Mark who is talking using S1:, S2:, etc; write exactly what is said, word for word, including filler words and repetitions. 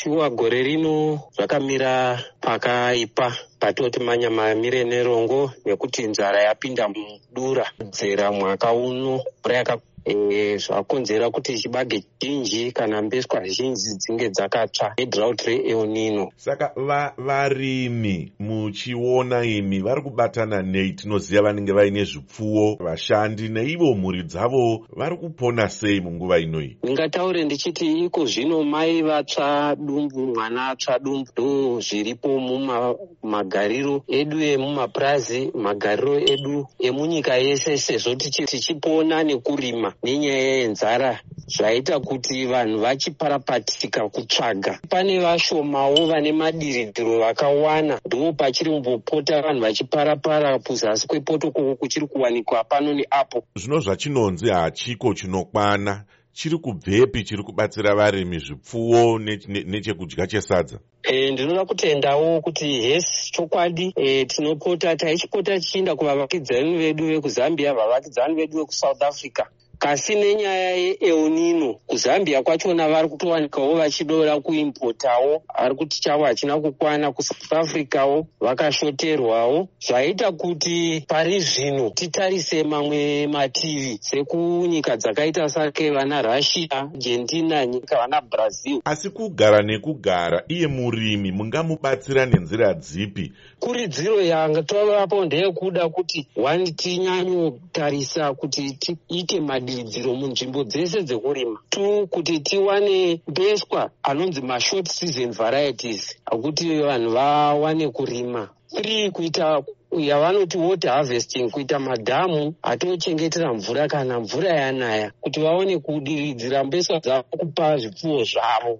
S1: Shuwa gore rino zvakamira pakaipa, patoti manya mamire nerongo nekuti nzara yapinda mudura dzera mwaka uno. Mvura yaka E, zvakonzera kuti chibage chinji kana mbeswa zhinji dzinge dzakatsva edrought re-El Nino.
S2: Saka va, varimi muchiona imi vari kubatana nei? Tinoziva vanenge vaine zvipfuwo, vashandi neivo mhuri dzavo vari kupona sei munguva inoyi?
S1: Ndingataure ndichiti iko zvino mai vatsva dumbu mwana atsva dumbu ndo zviripo mumagariro edu emumapurazi, magariro edu emunyika yese, sezvo tichipona nekurima nenyaya yenzara zvaita kuti vanhu vachiparapatika kutsvaga. Pane vashomawo vane madiridziro vakawana, ndo pachiri kumbopota vanhu vachiparapara kuzasi kwepotokoko kuchiri kuwanikwa pano neapo.
S2: Zvino zvachinonzi hachiko chinokwana chiri kubvepi chiri kubatsira varimi zvipfuwo nechekudya chesadza?
S1: E, ndinoda kutendawo kuti hesi chokwadi e, tinopota taichipota tichienda kuvavakidzani vedu vekuzambia, vavakidzani vedu vekusouth Africa. Kasi nenyaya ye-El Nino kuZambia kwachona vari kutowanikawo vachidora kuimpotawo, ari kuti chavo hachina kukwana. kuSouth Africawo vakashoterwawo, zvaita kuti pari zvino titarise mamwe mativi sekunyika dzakaita sake vana Russia, Argentina, nyika vana Brazil.
S2: Asi kugara nekugara iye murimi mungamubatsira nenzira dzipi?
S1: Kuridziro yanga tovapo ndeyekuda kuti wani tinyanyotarisa kuti tiite madiridziro munzvimbo dzese dzekurima, tu kuti tiwane mbeswa anonzi mashort season varieties akuti vanhu vawane kurima. Three, kuita yavanoti water harvesting, kuita madhamu atochengetera mvura kana mvura yanaya, kuti vaone kudiridzira mbeswa dzavo kupa zvipfuwo zvavo.